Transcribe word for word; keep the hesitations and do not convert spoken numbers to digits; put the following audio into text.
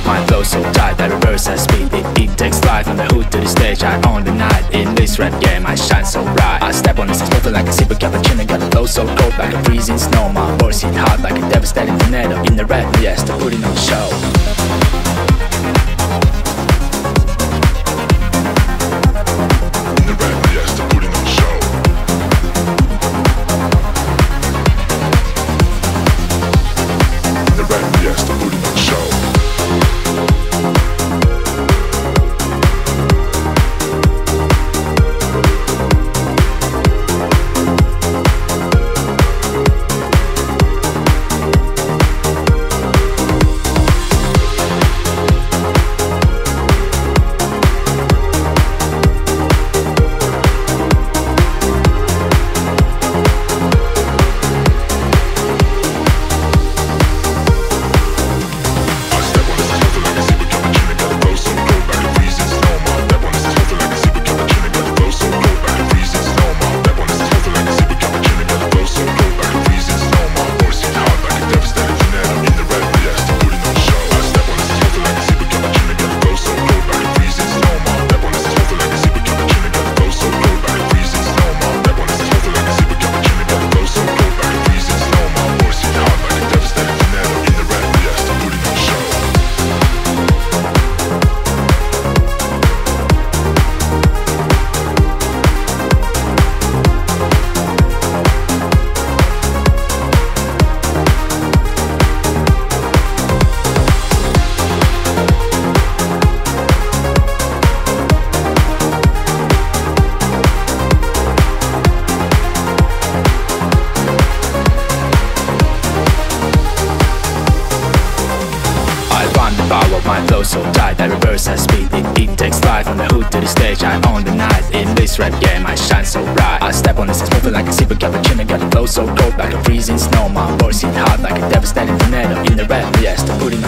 my flow so tight, I reverse at speed. It, it takes flight from the hood to the stage. I own the night in this rap game, I shine so bright. I step on the stage moving like a super cappuccino. Got a flow so cold like a freezing snow. My voice hit hard like a devastating tornado. In the rap, yes, to put it on show. My flow so tight, I reverse at speed. It, it takes flight from the hood to the stage. I own the night in this rap game, I shine so bright. I step on the stage moving like a super cappuccino. Got a flow so cold like a freezing snow. My voice hit hard like a devastating tornado. In the rap, yes, to put it